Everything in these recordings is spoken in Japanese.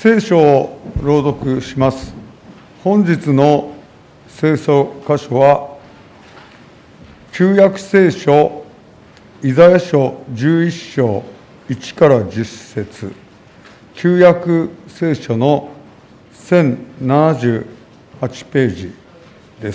聖書を朗読します。本日の聖書箇所は、旧約聖書イザヤ書11章1から10節、旧約聖書の1078ページです。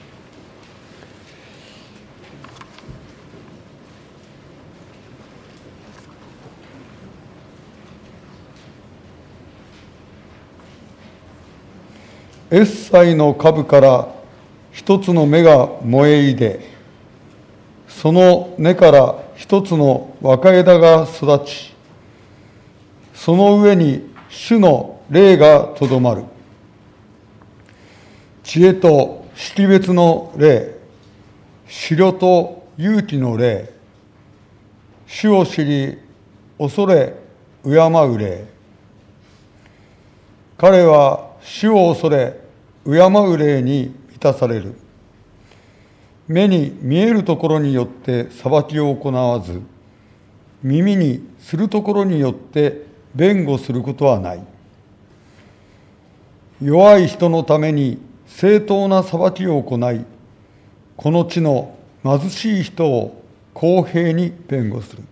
エッサイの株から一つの芽が萌えいで、その根から一つの若枝が育ち、その上に主の霊がとどまる。知恵と識別の霊、思慮と勇気の霊、主を知り恐れ敬う霊。彼は主を恐れ敬う霊に満たされる。目に見えるところによって裁きを行わず、耳にするところによって弁護することはない。弱い人のために正当な裁きを行い、この地の貧しい人を公平に弁護する。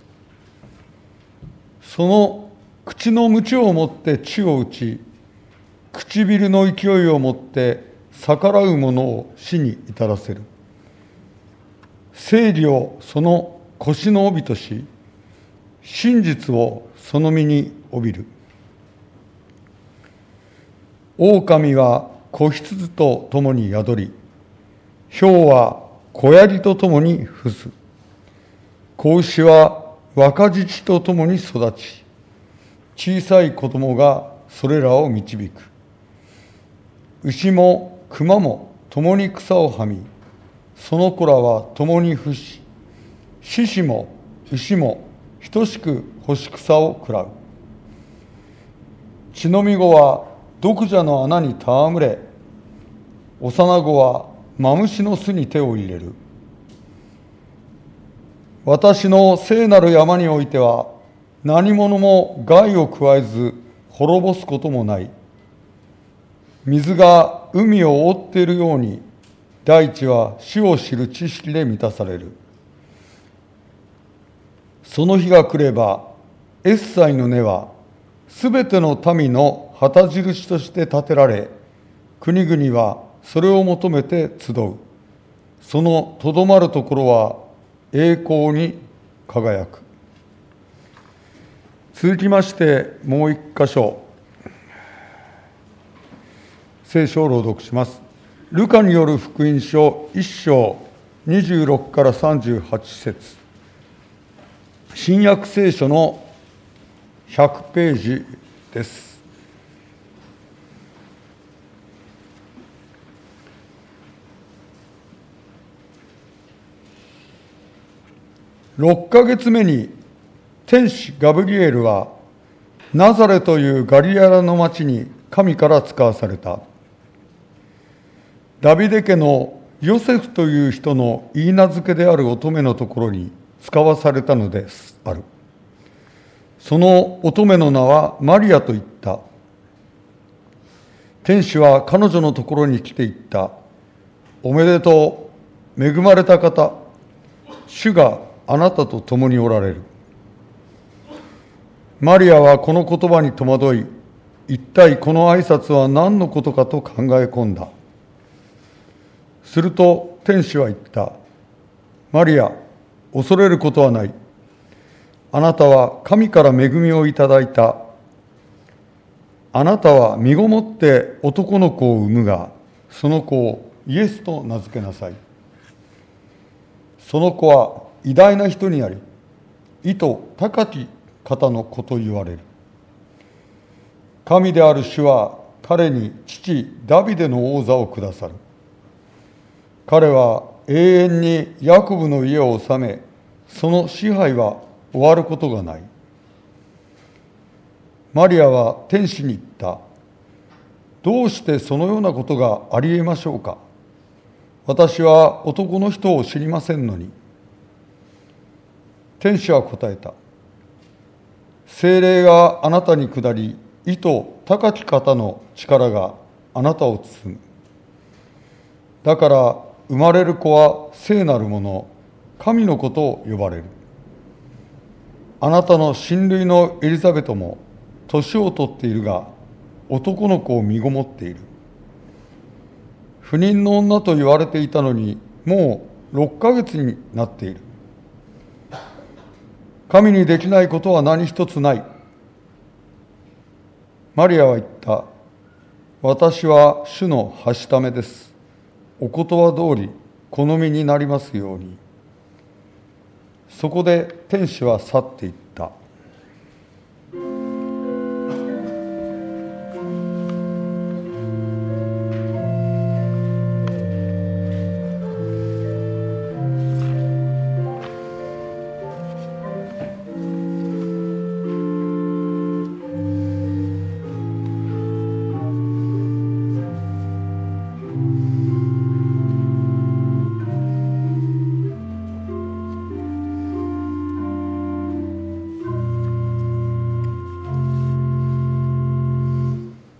その口の鞭をもって地を打ち、唇の勢いをもって逆らう者を死に至らせる。正義をその腰の帯とし、真実をその身に帯びる。狼は子羊と共に宿り、豹は子ヤギと共に伏す。子牛は若乳と共に育ち、小さい子供がそれらを導く。牛も熊も共に草をはみ、その子らは共に伏し、獅子も牛も等しく干し草を食らう。血のみ子は毒蛇の穴に戯れ、幼子はマムシの巣に手を入れる。私の聖なる山においては、何者も害を加えず滅ぼすこともない。水が海を覆っているように、大地は主を知る知識で満たされる。その日が来れば、エッサイの根はすべての民の旗印として立てられ、国々はそれを求めて集う。そのとどまるところは栄光に輝く。続きましてもう一箇所、聖書を朗読します。ルカによる福音書1章26から38節、新約聖書の100ページです。6ヶ月目に天使ガブリエルはナザレというガリラヤの町に神から使わされた。ダビデ家のヨセフという人の言い名付けである乙女のところに使わされたのですある。その乙女の名はマリアと言った。天使は彼女のところに来て言った。おめでとう、恵まれた方、主があなたと共におられる。マリアはこの言葉に戸惑い、一体この挨拶は何のことかと考え込んだ。すると天使は言った。マリア、恐れることはない。あなたは神から恵みをいただいた。あなたは身ごもって男の子を産むが、その子をイエスと名付けなさい。その子は偉大な人にあり、意図高き方の子と言われる。神である主は彼に父ダビデの王座をくださる。彼は永遠にヤコブの家を治め、その支配は終わることがない。マリアは天使に言った。どうしてそのようなことがありえましょうか。私は男の人を知りませんのに。天使は答えた。聖霊があなたに下り、意図高き方の力があなたを包む。だから生まれる子は聖なるもの、神の子と呼ばれる。あなたの親類のエリザベトも年を取っているが、男の子を身ごもっている。不妊の女と言われていたのに、もう6ヶ月になっている。神にできないことは何一つない。マリアは言った。私は主のはしためです。お言葉通り好みになりますように。そこで天使は去っていった。